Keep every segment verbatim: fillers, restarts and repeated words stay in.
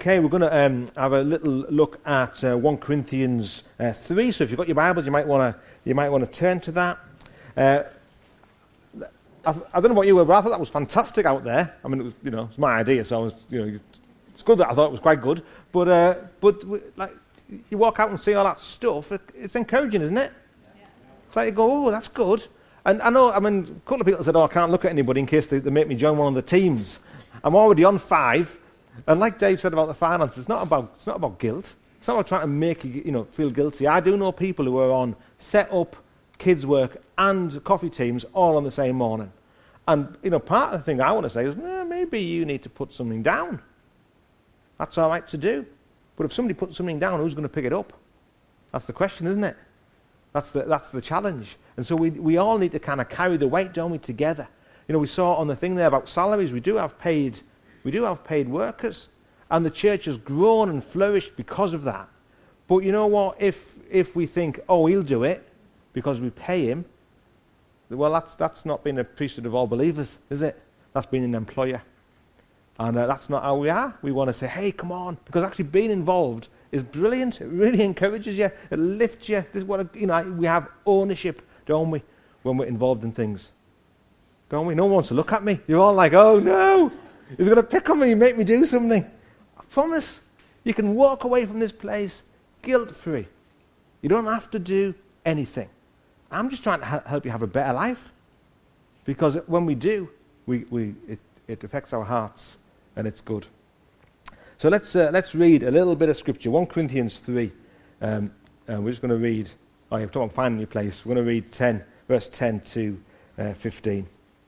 Okay, we're going to um, have a little look at uh, First Corinthians uh, three. So if you've got your Bibles, you might want to you might want to turn to that. Uh, I, I don't know what you were, but I thought that was fantastic out there. I mean, it was, you know, it's my idea, so I was, you know, it's good that I thought it was quite good. But uh, but like you walk out and see all that stuff, it, it's encouraging, isn't it? Yeah. It's like you go, oh, that's good. And I know, I mean, a couple of people said, oh, I can't look at anybody in case they, they make me join one of the teams. I'm already on five. And like Dave said about the finances, it's not about it's not about guilt. It's not about trying to make you, you know, feel guilty. I do know people who are on set up, kids work, and coffee teams all on the same morning. And you know, part of the thing I want to say is, eh, maybe you need to put something down. That's all right to do. But if somebody puts something down, who's going to pick it up? That's the question, isn't it? That's the that's the challenge. And so we we all need to kind of carry the weight, don't we, together? You know, we saw on the thing there about salaries. We do have paid. We do have paid workers, and the church has grown and flourished because of that. But you know what? If if we think, oh, he'll do it because we pay him, well, that's that's not being a priesthood of all believers, is it? That's being an employer, and uh, that's not how we are. We want to say, hey, come on, because actually being involved is brilliant. It really encourages you. It lifts you. This is what a, you know. We have ownership, don't we, when we're involved in things? Don't we? No one wants to look at me. You're all like, oh no. He's going to pick on me and make me do something. I promise you can walk away from this place guilt-free. You don't have to do anything. I'm just trying to ha- help you have a better life. Because when we do, we, we it, it affects our hearts and it's good. So let's uh, let's read a little bit of scripture. First Corinthians three. Um, and we're just going to read, oh, you're talking about finding your place. We're going to read ten, verse ten to uh, fifteen.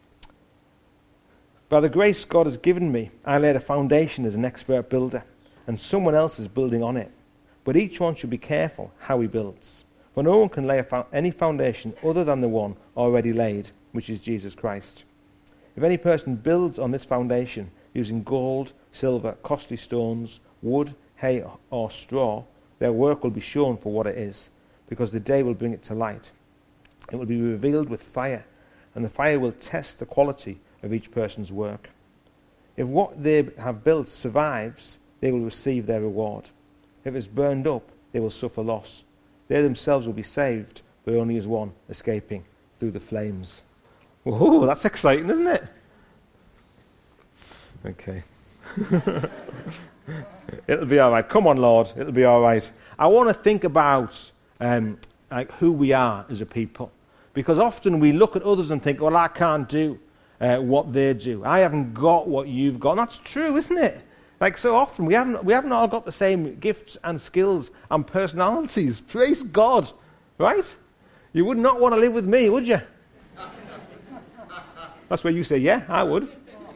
By the grace God has given me, I laid a foundation as an expert builder, and someone else is building on it. But each one should be careful how he builds. For no one can lay a fo- any foundation other than the one already laid, which is Jesus Christ. If any person builds on this foundation using gold, silver, costly stones, wood, hay, or straw, their work will be shown for what it is, because the day will bring it to light. It will be revealed with fire, and the fire will test the quality of each person's work. If what they have built survives, they will receive their reward. If it's burned up, they will suffer loss. They themselves will be saved, but only as one escaping through the flames. Whoa, that's exciting, isn't it? Okay. It'll be all right. Come on, Lord. It'll be all right. I want to think about um, like who we are as a people. Because often we look at others and think, well, I can't do uh, what they do. I haven't got what you've got. And that's true, isn't it? Like so often, we haven't, we haven't all got the same gifts and skills and personalities. Praise God. Right? You would not want to live with me, would you? That's where you say, yeah, I would.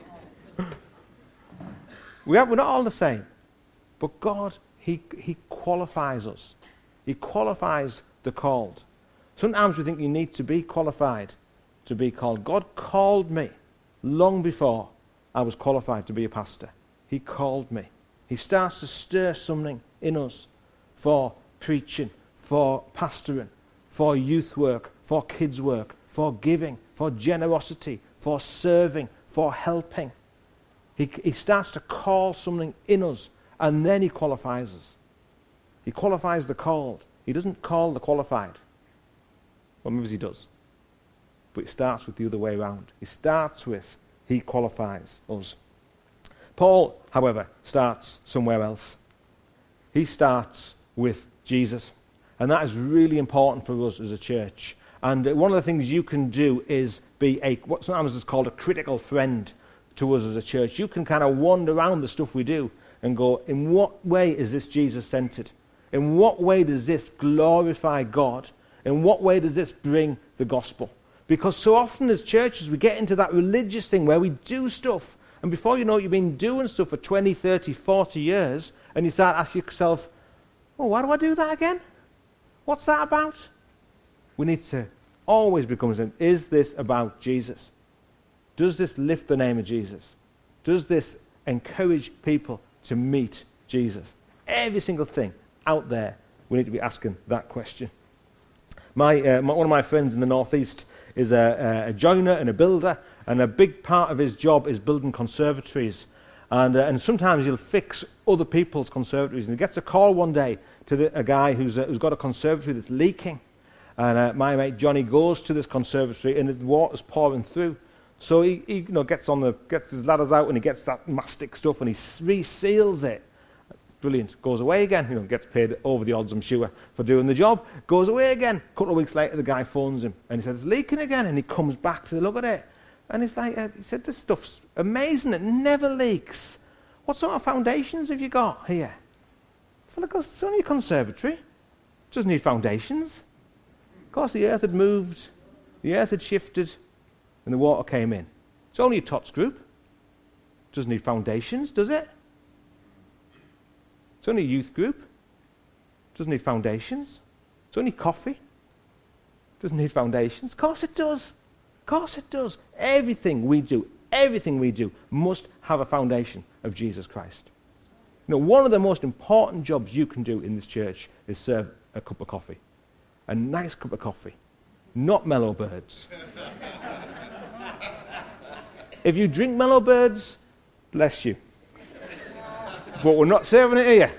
We have, we're not all the same. But God, he, he qualifies us. He qualifies the called. Sometimes we think you need to be qualified to be called. God called me long before I was qualified to be a pastor. He called me. He starts to stir something in us for preaching, for pastoring, for youth work, for kids work, for giving, for generosity, for serving, for helping. He, he starts to call something in us, and then he qualifies us. He qualifies the called. He doesn't call the qualified. Well, maybe he does. But it starts with the other way around. It starts with he qualifies us. Paul, however, starts somewhere else. He starts with Jesus. And that is really important for us as a church. And one of the things you can do is be a, what sometimes is called a critical friend to us as a church. You can kind of wander around the stuff we do and go, in what way is this Jesus-centered? In what way does this glorify God? In what way does this bring the gospel? Because so often as churches we get into that religious thing where we do stuff, and before you know it, you've been doing stuff for twenty, thirty, forty years, and you start asking yourself, oh, why do I do that again? What's that about? We need to always become saying, is this about Jesus? Does this lift the name of Jesus? Does this encourage people to meet Jesus? Every single thing out there, we need to be asking that question. My, uh, my one of my friends in the northeast is a, a joiner and a builder, and a big part of his job is building conservatories. And, uh, and sometimes he'll fix other people's conservatories. And he gets a call one day to the, a guy who's, uh, who's got a conservatory that's leaking. And uh, my mate Johnny goes to this conservatory and the water's pouring through. So he, he you know, gets on the gets his ladders out and he gets that mastic stuff and he reseals it. Brilliant. Goes away again. You know, gets paid over the odds, I'm sure, for doing the job. Goes away again. A couple of weeks later, the guy phones him and he says, it's leaking again. And he comes back to look at it. And he's like, uh, he said, this stuff's amazing. It never leaks. What sort of foundations have you got here? The fella goes, it's only a conservatory. It doesn't need foundations. Of course, the earth had moved, the earth had shifted, and the water came in. It's only a tots group. It doesn't need foundations, does it? It's only a youth group. It doesn't need foundations. It's only coffee. It doesn't need foundations. Of course it does. Of course it does. Everything we do, everything we do must have a foundation of Jesus Christ. You know, one of the most important jobs you can do in this church is serve a cup of coffee. A nice cup of coffee. Not Mellow Birds. If you drink Mellow Birds, bless you. But we're not serving it here.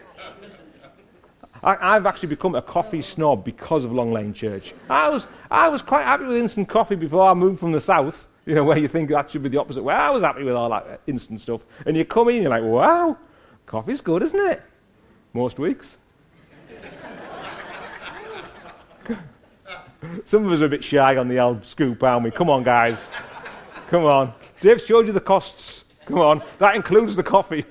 I, I've actually become a coffee snob because of Long Lane Church. I was I was quite happy with instant coffee before I moved from the south, you know, where you think that should be the opposite way. I was happy with all that instant stuff. And you come in and you're like, wow, coffee's good, isn't it? Most weeks. Some of us are a bit shy on the old scoop, aren't we? Come on, guys. Come on. Dave showed you the costs. Come on. That includes the coffee.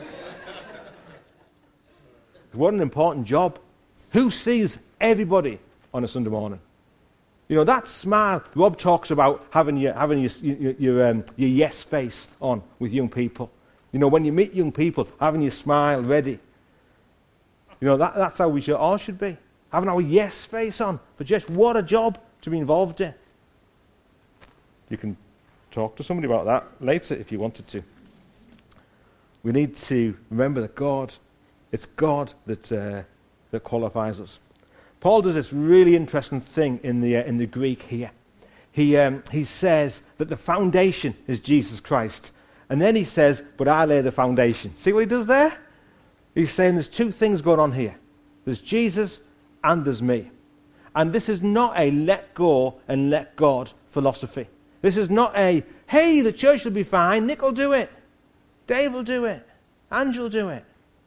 What an important job. Who sees everybody on a Sunday morning? You know, that smile. Rob talks about having your having your your, your, um, your yes face on with young people. You know, when you meet young people, having your smile ready. You know, that, that's how we should, all should be. Having our yes face on for just what a job to be involved in. You can talk to somebody about that later if you wanted to. We need to remember that God, it's God that uh, that qualifies us. Paul does this really interesting thing in the uh, in the Greek here. He um, he says that the foundation is Jesus Christ, and then he says, "But I lay the foundation." See what he does there? He's saying there's two things going on here. There's Jesus and there's me. And this is not a let go and let God philosophy. This is not a, hey, the church will be fine, Nick will do it, Dave will do it, Angel will do it.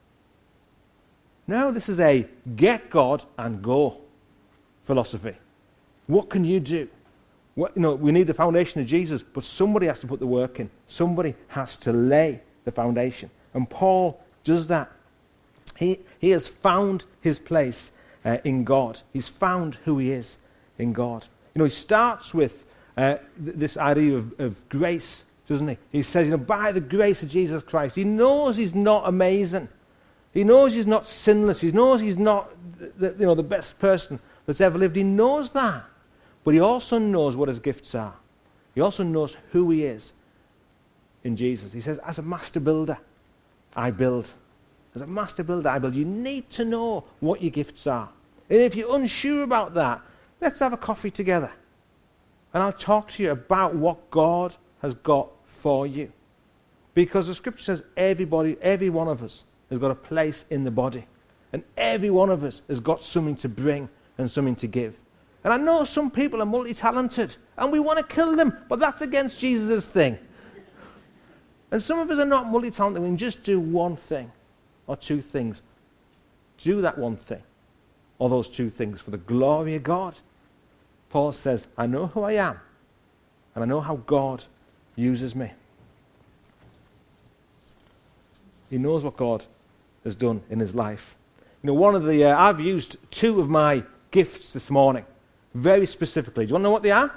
No, this is a get God and go philosophy. What can you do? What, you know, we need the foundation of Jesus, but somebody has to put the work in. Somebody has to lay the foundation. And Paul does that. He, he has found his place uh, in God. He's found who he is in God. You know, he starts with uh, th- this idea of, of grace, doesn't he? He says, you know, by the grace of Jesus Christ. He knows he's not amazing. He knows he's not sinless. He knows he's not the, the, you know, the best person that's ever lived. He knows that. But he also knows what his gifts are. He also knows who he is in Jesus. He says, as a master builder, I build. As a master builder, I build. You need to know what your gifts are. And if you're unsure about that, let's have a coffee together. And I'll talk to you about what God has got for you. Because the scripture says everybody, every one of us has got a place in the body. And every one of us has got something to bring and something to give. And I know some people are multi-talented, and we want to kill them, but that's against Jesus' thing. And some of us are not multi-talented. We can just do one thing or two things. Do that one thing or those two things for the glory of God. Paul says, I know who I am, and I know how God uses me. He knows what God has done in his life. You know, one of the, uh, I've used two of my gifts this morning, very specifically. Do you want to know what they are?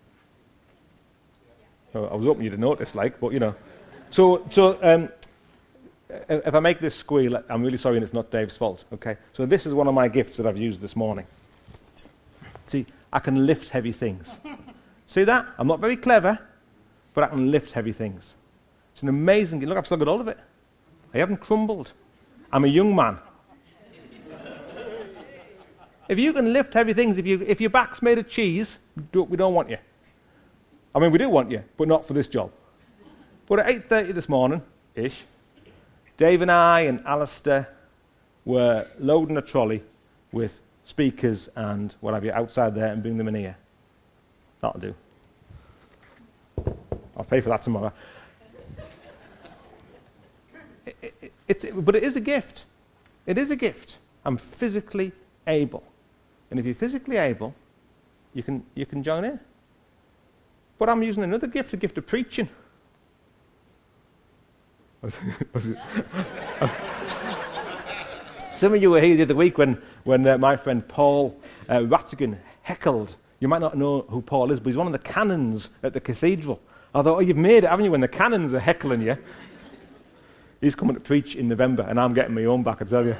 Oh, I was hoping you'd have noticed, like, but you know. So, so um, if I make this squeal, I'm really sorry and it's not Dave's fault, okay? So this is one of my gifts that I've used this morning. See, I can lift heavy things. See that? I'm not very clever, but I can lift heavy things. It's an amazing, look, I've still got all of it. I haven't crumbled. I'm a young man. If you can lift heavy things, if, you, if your back's made of cheese, we don't want you. I mean, we do want you, but not for this job. But at eight thirty this morning, ish, Dave and I and Alistair were loading a trolley with speakers and what have you outside there and bring them in here. That'll do. I'll pay for that tomorrow. it, it, it's, but it is a gift. It is a gift. I'm physically able. And if you're physically able, you can, you can join in. But I'm using another gift, a gift of preaching. Some of you were here the other week when, when uh, my friend Paul uh, Rattigan heckled. You might not know who Paul is, but he's one of the canons at the cathedral. I thought, oh, you've made it, haven't you, when the canons are heckling you? He's coming to preach in November, and I'm getting my own back, I tell you.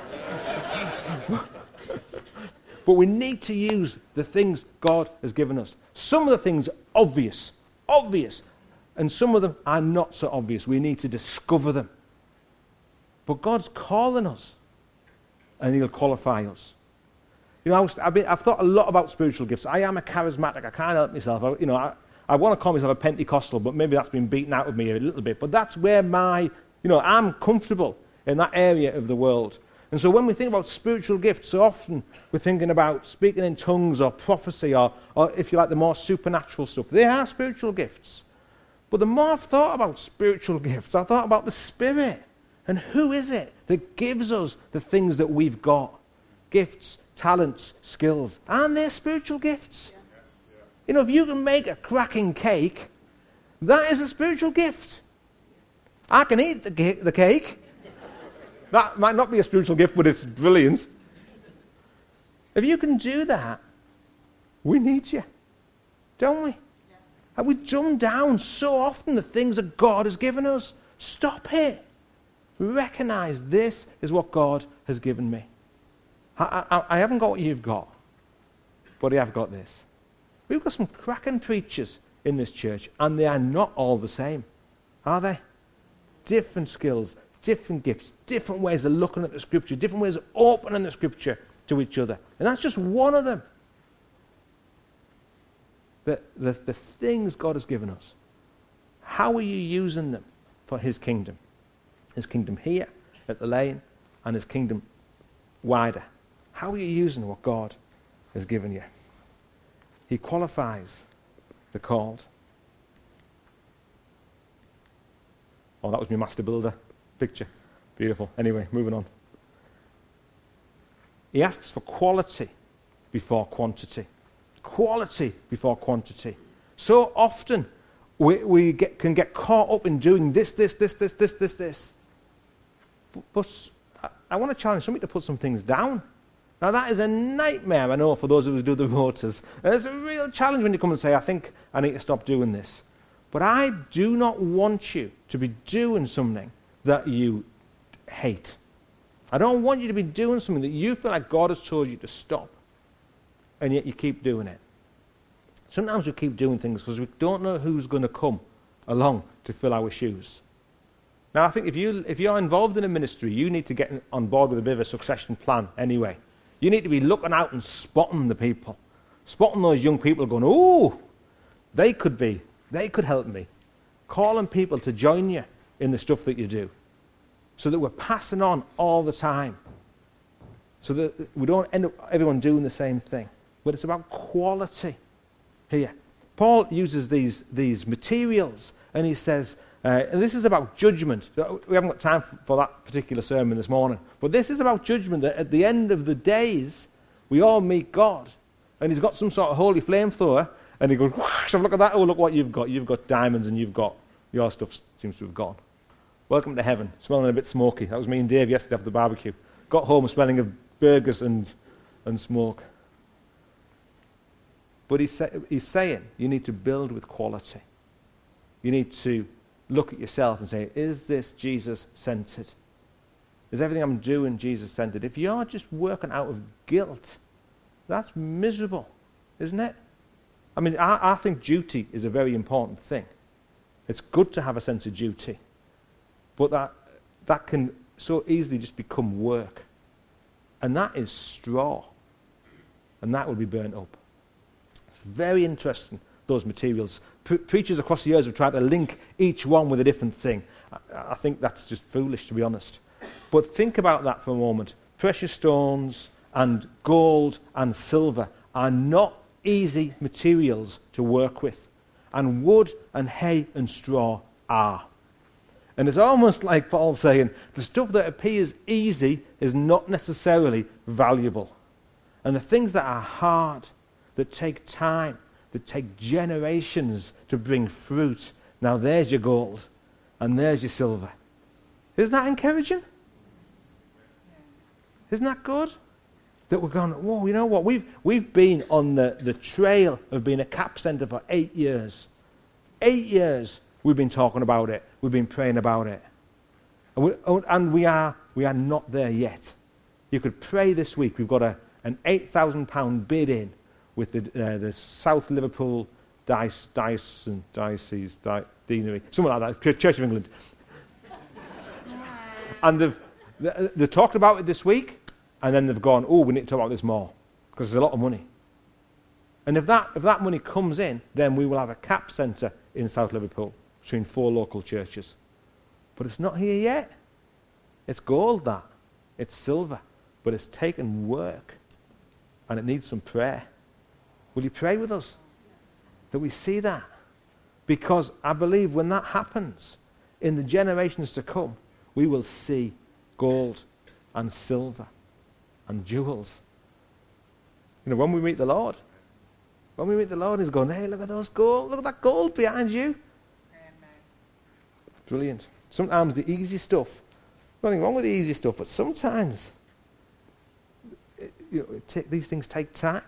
But we need to use the things God has given us. Some of the things are obvious, obvious, and some of them are not so obvious. We need to discover them. But God's calling us, and He'll qualify us. You know, I was, I've, been, I've thought a lot about spiritual gifts. I am a charismatic. I can't help myself. I, you know, I, I want to call myself a Pentecostal, but maybe that's been beaten out of me a little bit. But that's where my, you know, I'm comfortable in that area of the world. And so when we think about spiritual gifts, so often we're thinking about speaking in tongues or prophecy or, or, if you like, the more supernatural stuff. They are spiritual gifts. But the more I've thought about spiritual gifts, I thought about the Spirit. And who is it that gives us the things that we've got? Gifts, talents, skills. Aren't they spiritual gifts? Yeah. Yeah. You know, if you can make a cracking cake, that is a spiritual gift. I can eat the, ca- the cake. That might not be a spiritual gift, but it's brilliant. If you can do that, we need you, don't we? Yes. And we dumb down so often the things that God has given us. Stop it. Recognize this is what God has given me. I, I, I haven't got what you've got, but I have got this. We've got some cracking preachers in this church, and they are not all the same, are they? Different skills, different gifts, different ways of looking at the Scripture, different ways of opening the Scripture to each other. And that's just one of them. The, the, the things God has given us. How are you using them for His kingdom? His kingdom here at the Lane and His kingdom wider. How are you using what God has given you? He qualifies the called. Oh, that was my master builder picture. Beautiful. Anyway, moving on. He asks for quality before quantity. Quality before quantity. So often we, we get, can get caught up in doing this, this, this, this, this, this, this. But, but I, I want to challenge somebody to put some things down. Now that is a nightmare, I know, for those of us who do the rotas. And it's a real challenge when you come and say, I think I need to stop doing this. But I do not want you to be doing something that you hate. I don't want you to be doing something that you feel like God has told you to stop, and yet you keep doing it. Sometimes we keep doing things because we don't know who's going to come along to fill our shoes. Now, I think if, you, if you're involved in a ministry, you need to get on board with a bit of a succession plan anyway. You need to be looking out and spotting the people. Spotting those young people going, ooh, they could be, they could help me. Calling people to join you in the stuff that you do. So that we're passing on all the time. So that we don't end up everyone doing the same thing. But it's about quality here. Paul uses these, these materials and he says, uh, and this is about judgment. We haven't got time for that particular sermon this morning. But this is about judgment, that at the end of the days, we all meet God. And he's got some sort of holy flamethrower, and he goes, whoosh, look at that, oh, look what you've got. You've got diamonds, and you've got, your stuff seems to have gone. Welcome to heaven. Smelling a bit smoky. That was me and Dave yesterday after the barbecue. Got home smelling of burgers and, and smoke. But he's, say, he's saying you need to build with quality. You need to look at yourself and say, is this Jesus-centered? Is everything I'm doing Jesus-centered? If you're just working out of guilt, that's miserable, isn't it? I mean, I, I think duty is a very important thing. It's good to have a sense of duty. But that, that can so easily just become work. And that is straw. And that will be burnt up. It's very interesting, those materials. Pre- preachers across the years have tried to link each one with a different thing. I, I think that's just foolish, to be honest. But think about that for a moment. Precious stones and gold and silver are not easy materials to work with. And wood and hay and straw are. And it's almost like Paul saying, the stuff that appears easy is not necessarily valuable. And the things that are hard, that take time, that take generations to bring fruit, now there's your gold and there's your silver. Isn't that encouraging? Isn't that good? That we're going, whoa, you know what? We've, we've been on the, the trail of being a CAP centre for eight years. Eight years we've been talking about it. We've been praying about it. And we, and we, are, we are not there yet. You could pray this week. We've got a, an eight thousand pound bid in with the, uh, the South Liverpool Dice, Dice and Diocese, Di, Deanery, something like that, Church of England. And they've, they, they talked about it this week, and then they've gone, oh, we need to talk about this more, because there's a lot of money. And if that, if that money comes in, then we will have a CAP centre in South Liverpool between four local churches. But it's not here yet. It's gold, that. It's silver. But it's taken work. And it needs some prayer. Will you pray with us? That we see that. Because I believe when that happens, in the generations to come, we will see gold and silver and jewels. You know, when we meet the Lord, when we meet the Lord, he's going, hey, look at those gold, look at that gold behind you. Amen. Brilliant. Sometimes the easy stuff, nothing wrong with the easy stuff, but sometimes it, you know, it take, these things take time.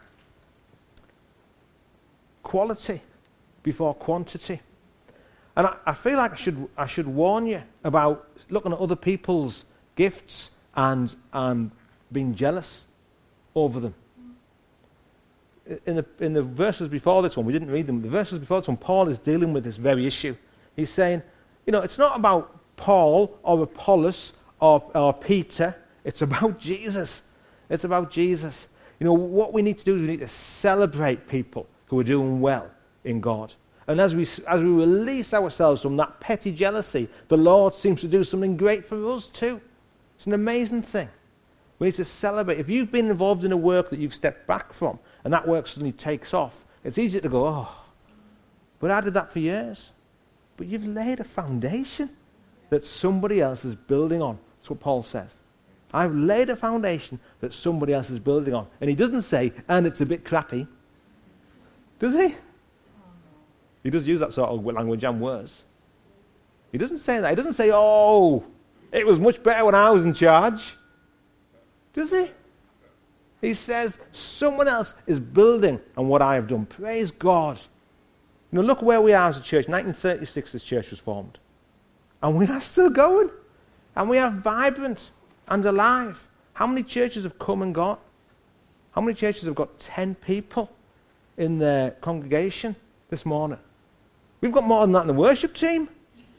Quality before quantity. And I, I feel like I should I should warn you about looking at other people's gifts and and being jealous over them. In the in the verses before this one, we didn't read them. The verses before this one, Paul is dealing with this very issue. He's saying, you know, it's not about Paul or Apollos or, or Peter. It's about Jesus. It's about Jesus. You know, what we need to do is we need to celebrate people who are doing well in God. And as we as we release ourselves from that petty jealousy, the Lord seems to do something great for us too. It's an amazing thing. We need to celebrate. If you've been involved in a work that you've stepped back from, and that work suddenly takes off, it's easy to go, oh, but I did that for years. But you've laid a foundation that somebody else is building on. That's what Paul says. I've laid a foundation that somebody else is building on. And he doesn't say, and it's a bit crappy. Does he? He does use that sort of language and words. He doesn't say that. He doesn't say, oh, it was much better when I was in charge. Does he? He says, someone else is building on what I have done. Praise God. You know, look where we are as a church. nineteen thirty-six, this church was formed. And we are still going. And we are vibrant and alive. How many churches have come and gone? How many churches have got ten people in their congregation this morning? We've got more than that in the worship team.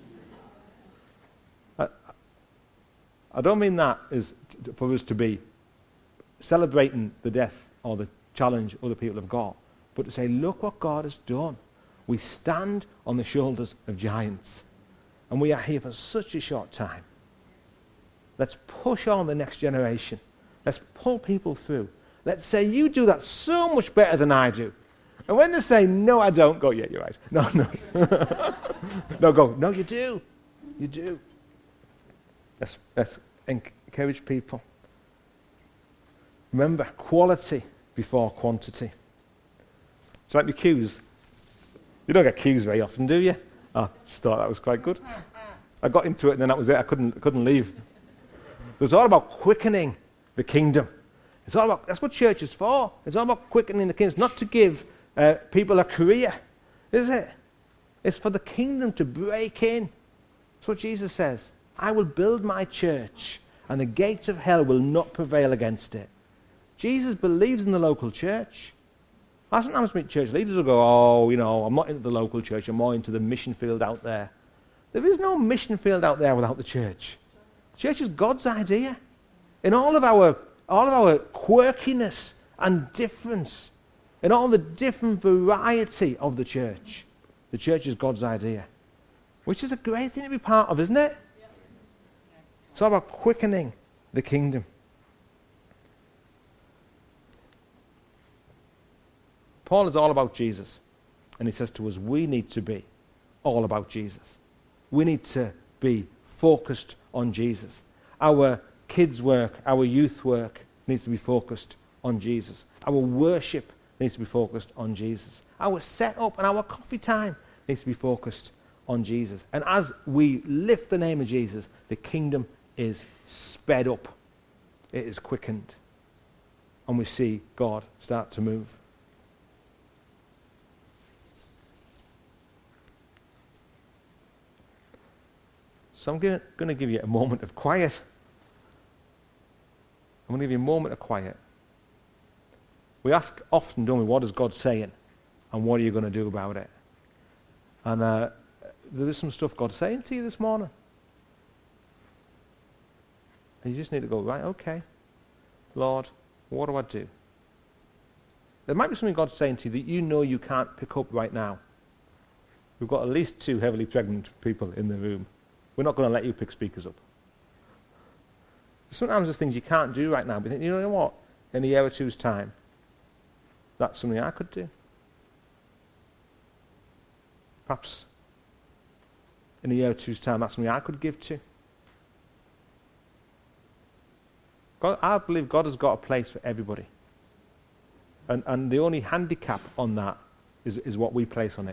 I, I don't mean that is t- for us to be celebrating the death or the challenge other people have got, but to say, look what God has done. We stand on the shoulders of giants, and we are here for such a short time. Let's push on the next generation. Let's pull people through. Let's say, you do that so much better than I do. And when they say, no, I don't, go, yeah, you're right. No, no. No, go, no, you do. You do. Let's, let's encourage people. Remember, quality before quantity. It's like the queues. You don't get queues very often, do you? I just thought that was quite good. I got into it and then that was it. I couldn't, I couldn't leave. It was all about quickening the kingdom. It's all about, that's what church is for. It's all about quickening the kingdom. It's not to give uh, people a career, is it? It's for the kingdom to break in. That's what Jesus says. I will build my church, and the gates of hell will not prevail against it. Jesus believes in the local church. I sometimes meet church leaders who go, oh, you know, I'm not into the local church, I'm more into the mission field out there. There is no mission field out there without the church. The church is God's idea. In all of our all of our quirkiness and difference, in all the different variety of the church, the church is God's idea. Which is a great thing to be part of, isn't it? It's all about quickening the kingdom. Paul is all about Jesus. And he says to us, we need to be all about Jesus. We need to be focused on Jesus. Our kids' work, our youth work needs to be focused on Jesus. Our worship needs to be focused on Jesus. Our setup and our coffee time needs to be focused on Jesus. And as we lift the name of Jesus, the kingdom is sped up. It is quickened. And we see God start to move. So I'm going to give you a moment of quiet. I'm going to give you a moment of quiet. We ask often, don't we, what is God saying? And what are you going to do about it? And uh, there is some stuff God's saying to you this morning. And you just need to go, right, okay, Lord, what do I do? There might be something God's saying to you that you know you can't pick up right now. We've got at least two heavily pregnant people in the room. We're not going to let you pick speakers up. Sometimes there's things you can't do right now, but you think, you know what? In a year or two's time, that's something I could do. Perhaps in a year or two's time, that's something I could give to. God, I believe God has got a place for everybody. And, and the only handicap on that is, is what we place on it.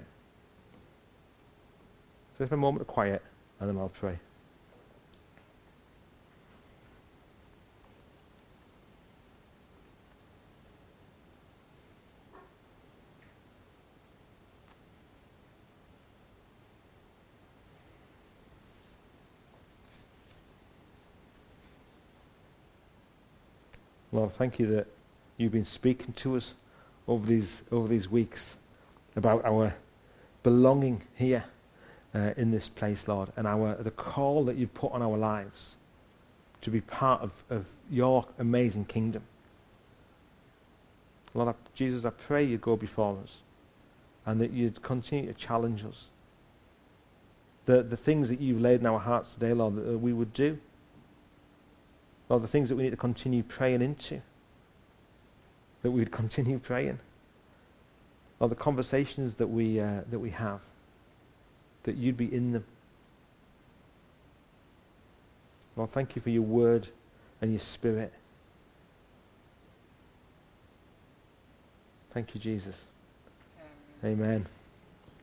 So let's have a moment of quiet, and then I'll pray. Lord, thank you that you've been speaking to us over these over these weeks about our belonging here uh, in this place, Lord, and our the call that you've put on our lives to be part of, of your amazing kingdom. Lord, I, Jesus, I pray you'd go before us and that you'd continue to challenge us. The, the things that you've laid in our hearts today, Lord, that we would do. Lord, the things that we need to continue praying into, that we would continue praying. Lord, the conversations that we uh, that we have, that you'd be in them. Lord, thank you for your word and your spirit. Thank you, Jesus. Amen. Amen.